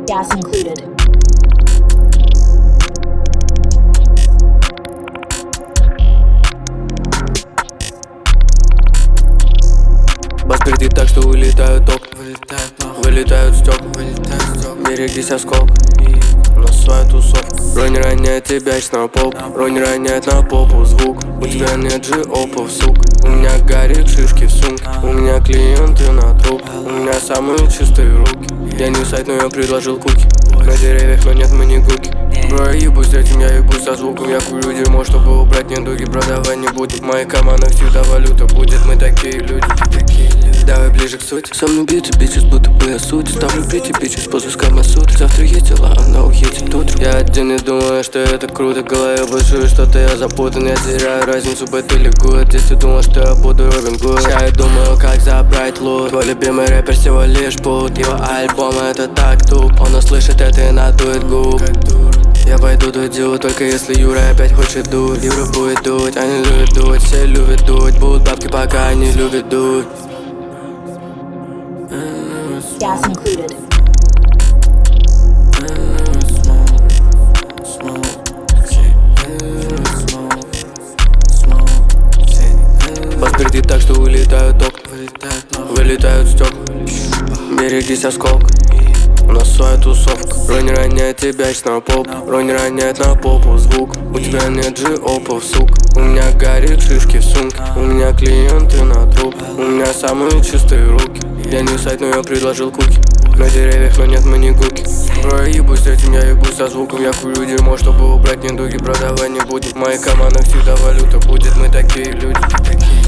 Gas included. Бас пердит так, что вылетают окна, вылетают стекла. Берегись осколка, у нас своя тусовка. Бронь роняет тебя на попу, бронь роняет на попу звук. У тебя нет же опов, сука. У меня горит шишки в сумке, у меня клиенты на труп. У меня самые чистые руки. Я не сайт, но я предложил куки. На деревьях, но нет мини-гуки. Бро, я ебусь с этим, я ебусь со звуком. Я курю дерьмо, чтобы убрать недуги. Продавай не будет, в моей команде всегда валюта будет. Мы такие люди. Давай ближе к сути. Со мной бьются бичес, будто бы я суть. Ставлю прийти бичес после скамасутры. Завтра есть дела, она уедет утром. Я один и думаю, что это круто. В голове большую, что-то я запутан. Я теряю разницу, бэт или гуд. Если думал, что я буду Робин Гуд, сейчас я думаю, как забрать лут. Твой любимый рэпер всего лишь пут. Его альбом это так туп. Он услышит это и надует губ. Я пойду дудю, только если Юра опять хочет дуть. Юра будет дуть, они любят дуть. Все любят дуть, будут бабки, пока они любят дуть. Gas included. Бас пердит так, что вылетают окна, вылетают стекла. Берегись осколка, у нас своя тусовка. Бронь роняет тебя на попу, бронь роняет на попу звук. У тебя нет же опов, сука. У меня горит шишки в сумке, у меня клиенты на труп. У меня самые чистые руки. Я не сайт, но я предложил куки. На деревьях, но нет мини-гуки. Бро, я ебусь с этим, я ебусь со звуком. Я курю дерьмо, чтобы убрать недуги. Продавай не будет, в моей команде всегда валюта будет. Мы такие люди.